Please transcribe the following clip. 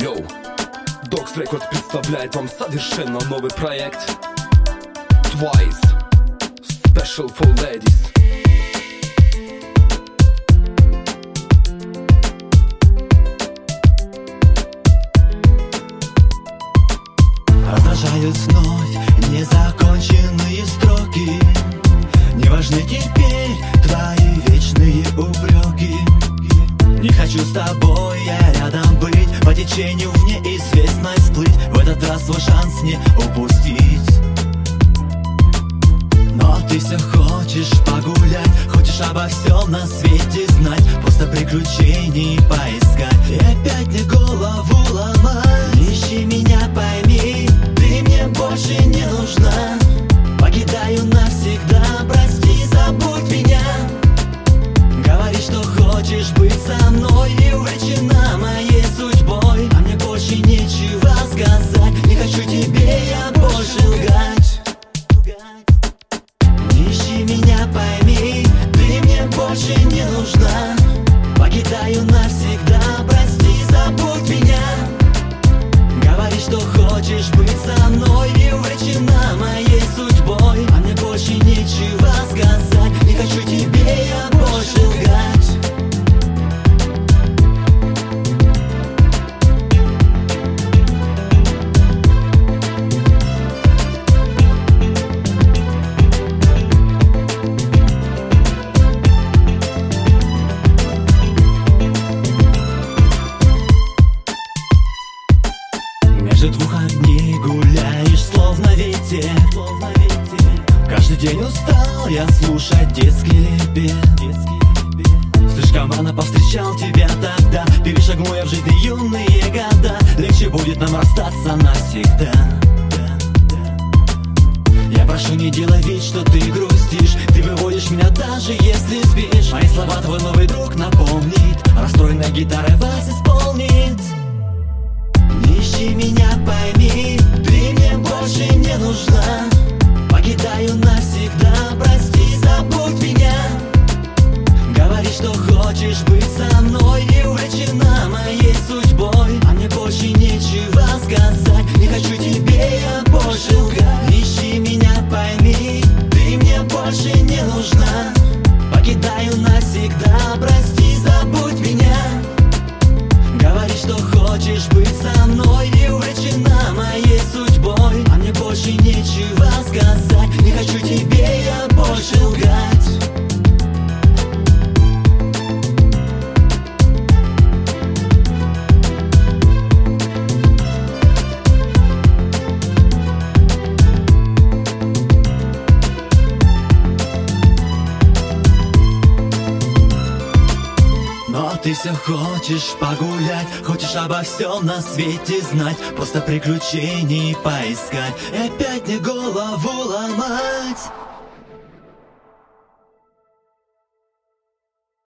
Йоу, Dogs Records представляет вам совершенно новый проект Twice Special for Ladies. Отражают вновь незаконченные строки. Не важны теперь твои вечные упреки. Не хочу с тобой я рядом быть, по течению в неизвестность плыть, в этот раз свой шанс не упустить. Но ты все хочешь погулять, хочешь обо всем на свете знать, просто приключений поискать и опять мне голову ломать. Не ищи меня, пойми, ты мне больше не нужна. Покидаю навсегда, прости, забудь меня. Говори, что хочешь быть со мной и увлечена моей судьбой, а мне больше нечего сказать. Не хочу тебе я больше лгать. Не ищи меня, пойми, ты мне больше не нужна. Покидаю навсегда, прости, забудь меня. Говори, что хочешь быть со мной и увлечена моей судьбой, а мне больше нечего сказать. Не хочу тебе я больше лгать. Между двух огней гуляешь, словно ветер. Каждый день устал я слушать детский лепет. Слишком рано повстречал тебя тогда, перешагну я в жизни юные года. Легче будет нам расстаться навсегда. Я прошу, не делай вид, что ты грустишь. Ты выводишь меня даже если спишь. Мои слова твой новый друг напомнит, расстроенной гитарой вас исполнит. Не ищи меня, пойми, ты мне больше не нужна. Покидаю навсегда, прости, забудь меня. Говори, что хочешь быть со мной и увлечена моей судьбой, а мне больше нечего сказать. Не хочу тебе я больше лгать. Не ищи меня, пойми, ты мне больше не нужна. Покидаю навсегда, прости, забудь меня. Говори, что хочешь быть со мной и увлечена моей судьбой, а мне больше нечего сказать. Не хочу тебе я больше лгать. Но ты все хочешь погулять, хочешь обо всем на свете знать, просто приключений поискать и опять мне голову ломать.